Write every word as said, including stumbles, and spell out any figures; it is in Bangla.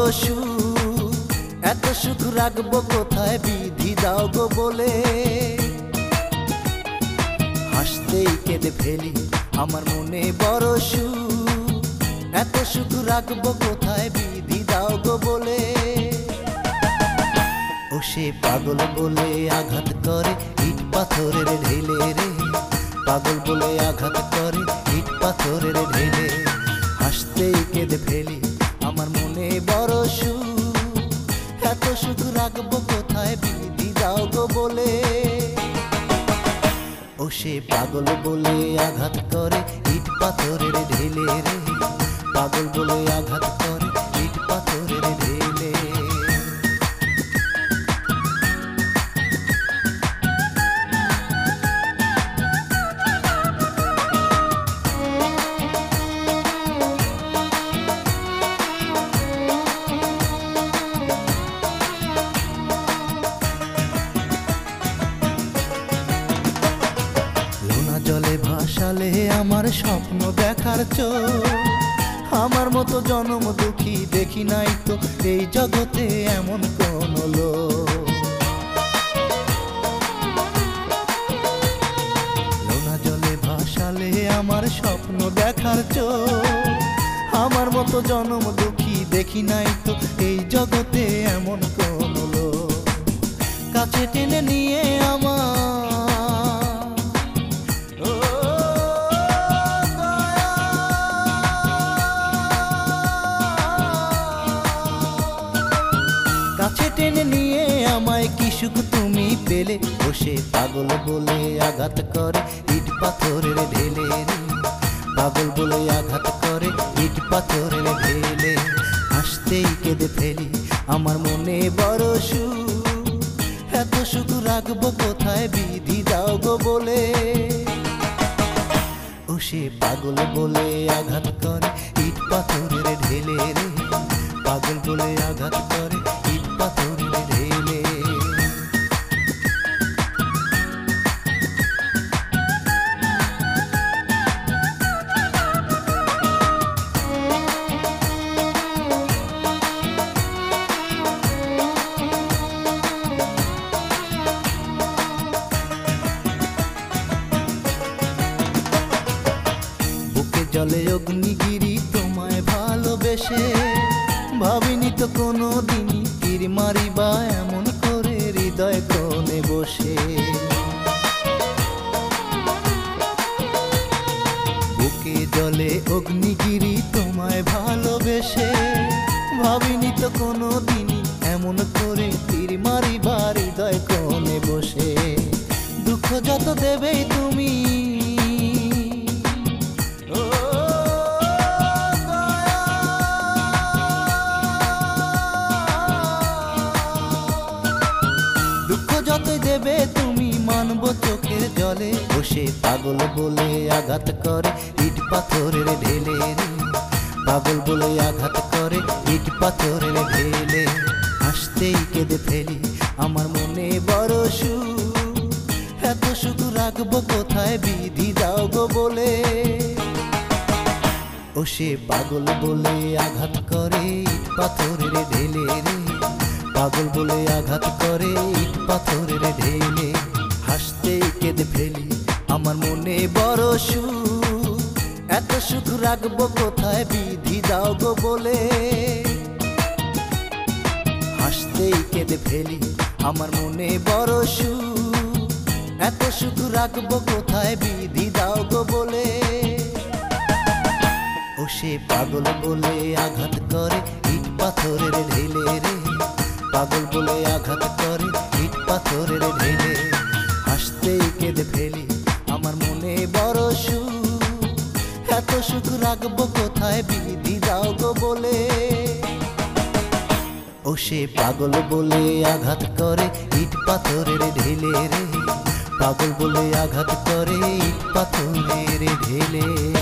সুখ, এত সুখ রাখবো কোথায় বিধি দাও গো বলে। হাসতেই কেঁদে ফেলি আমার মনে বড় সুখ, এত সুখ রাখবো কোথায় বিধি দাও গো বলে। ও সে পাগল বলে আঘাত করে ইট পাথরের ঢেলে রে, পাগল বলে আঘাত করে ইট পাথরের ঢেলে। হাসতেই কেঁদে ফেলি আমার মনে বড় সুখ, এত সুখ রাখবো কোথায় বিধি দাও গো বলে। ও সে পাগল বলে আঘাত করে ইট পাথরের ঢেলে রে, পাগল বলে আঘাত করে ইট পাথরের ঢেলে। জলে ভাসালে আমার স্বপ্ন দেখার চোখ, আমার মতো জনম দুঃখী দেখি নাই তো এই জগতে এমন কোন লোক। লোনা জলে ভাসালে আমার স্বপ্ন দেখার চোখ, আমার মতো জনম দুঃখী দেখি নাই তো এই জগতে এমন কোন লোক। কাছে টেনে নিয়ে আমার কাছে টেনে নিয়ে আমায় কি সুখ তুমি পেলে। ও সে পাগল বলে আঘাত করে ইট পাথরের ঢেলে রে, পাগল বলে আঘাত করে ইট পাথরের ঢেলে। হাসতেই কেঁদে ফেলি আমার মনে বড় সুখ, এত সুখ রাখবো কোথায় বিধি দাও গো বলে। ও সে পাগল বলে আঘাত করে ইট পাথরের ঢেলে রে, পাগল বলে আঘাত করে ইট পাথরের ঢেলে। বুকে জলে অগ্নিগিরি তোমায় ভালোবেসে, ভাবিনি তো কোনো দিনই তীর মারিবা এমন করে হৃদয় কোণে বসে। বুকে জলে অগ্নিগিরি তোমায় ভালোবেসে, ভাবিনি তো কোনো দিনই এমন করে তীর মারিবা হৃদয় কোণে বসে। দুঃখ যত দেবেই তুমি যতই দেবে তুমি মানব চোখের জলে। ও সে পাগল বলে আঘাত করে ইট পাথরের ঢেলে রে, পাগল বলে আঘাত করে ইট পাথরের ঢেলে। হাসতেই কেঁদে ফেলি আমার মনে বড় সুখ, এত সুখ রাখবো কোথায় বিধি দাও গো বলে। ও সে পাগল বলে আঘাত করে ইট পাথরের ঢেলে রে, পাগল বলে আঘাত করে ইট পাথরের ঢেলে। হাসতেই কেঁদে ফেলি আমার মনে বড় সুখ, এত সুখ রাখবো কোথায় বিধি দাও গো বলে। হাসতেই কেঁদে ফেলি আমার মনে বড় সুখ, এত সুখ রাখবো কোথায় বিধি দাও গো বলে। ও সে পাগল বলে আঘাত করে ইট পাথরের ঢেলে রে, পাগল বলে আঘাত করে ইট পাথরের ঢেলে। হাসতেই কেঁদে ফেলি আমার মনে বড় সুখ, এত সুখ রাখবো কোথায় বিধি দাও গো বলে। ও সে পাগল বলে আঘাত করে ইট পাথরের ঢেলে রে, পাগল বলে আঘাত করে ইট পাথরের ঢেলে।